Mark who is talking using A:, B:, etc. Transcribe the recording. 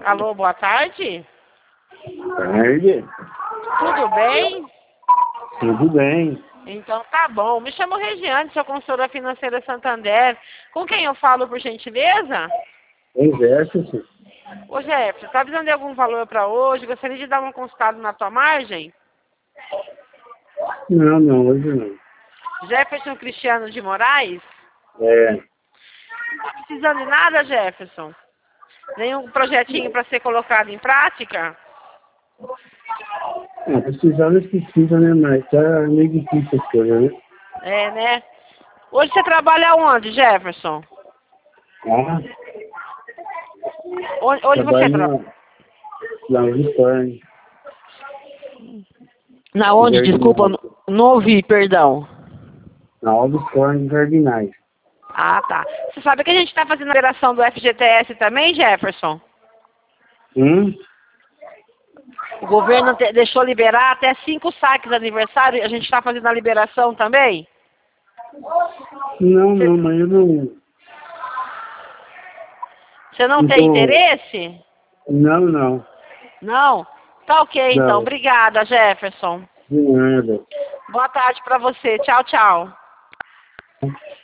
A: Alô, boa tarde.
B: Tarde.
A: Tudo bem?
B: Tudo bem.
A: Então tá bom. Me chamo Regiane, sou consultora financeira Santander. Com quem eu falo, por gentileza?
B: Exército?
A: Ô Jefferson, tá precisando de algum valor para hoje? Gostaria de dar uma consultada na tua margem?
B: Não, não, hoje não.
A: Jefferson Cristiano de Moraes?
B: É,
A: Não tá precisando de nada, Jefferson? Nenhum projetinho para ser colocado em prática?
B: precisar precisa, né? Mas tá meio difícil as coisas, né?
A: É, né? Hoje você trabalha onde, Jefferson?
B: Ah,
A: Hoje você
B: trabalho na Uniforme.
A: Na onde? Desculpa, não ouvi, perdão.
B: Na Uniforme Jardinais.
A: Ah, tá. Você sabe que a gente está fazendo a liberação do FGTS também, Jefferson? O governo deixou liberar até 5 saques de aniversário. A gente está fazendo a liberação também?
B: Não, não, mas eu não...
A: Você não
B: não
A: tem
B: tô...
A: interesse?
B: Não, não.
A: Não? Tá ok, então.
B: Não,
A: Obrigada, Jefferson.
B: de nada.
A: Boa tarde para você. Tchau, tchau.